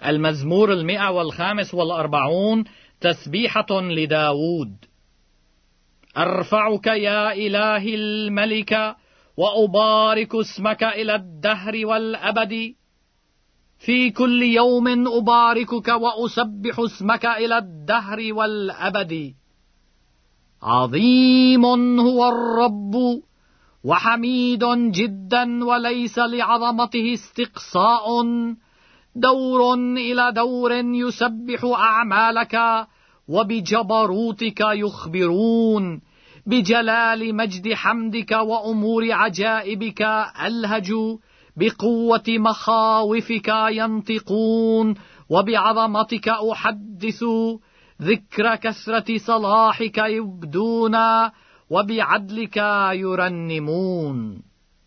المزمور 145 تسبيحة لداود. أرفعك يا إلهي الملك، وأبارك اسمك إلى الدهر والأبد. في كل يوم أباركك وأسبح اسمك إلى الدهر والأبد. عظيم هو الرب وحميد جدا، وليس لعظمته استقصاء. دور إلى دور يسبح أعمالك، وبجبروتك يخبرون. بجلال مجد حمدك وأمور عجائبك ألهجوا. بقوة مخاوفك ينطقون، وبعظمتك أحدث. ذكر كثرة صلاحك يبدون، وبعدلك يرنمون.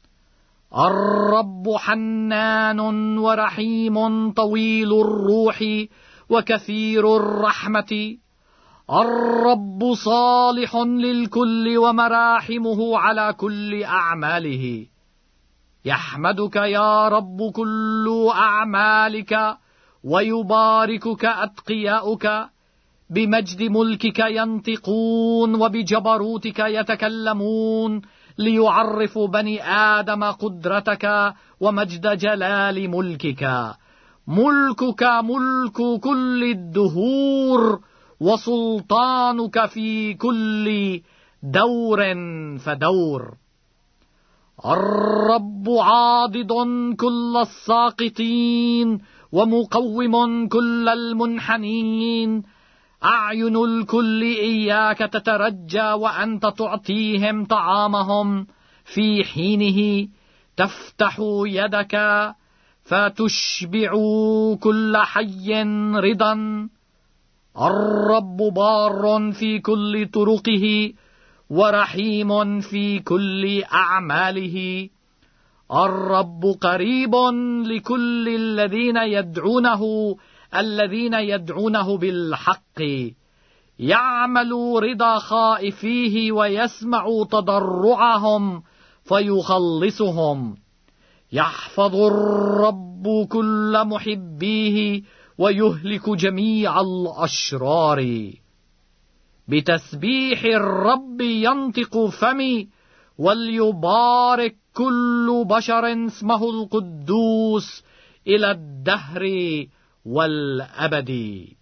الرب حنان ورحيم، طويل الروح وكثير الرحمة. الرب صالح للكل، ومراحمه على كل أعماله. يحمدك يا رب كل أعمالك، ويباركك أتقياؤك. بمجد ملكك ينطقون، وبجبروتك يتكلمون، ليعرفوا بني آدم قدرتك ومجد جلال ملكك. ملكك ملك كل الدهور، وسلطانك في كل دور فدور. الرب عاضد كل الساقطين، ومقوم كل المنحنين. أعين الكل إياك تترجى، وأنت تعطيهم طعامهم في حينه. تفتح يدك فتشبع كل حي رضا. الرب بار في كل طرقه، ورحيم في كل أعماله. الرب قريب لكل الذين يدعونه بالحق. يعمل رضا خائفيه، ويسمع تضرعهم فيخلصهم. يحفظ الرب كل محبيه، ويهلك جميع الأشرار. بتسبيح الرب ينطق فمي، وليبارك كل بشر اسمه القدوس إلى الدهر والأبد.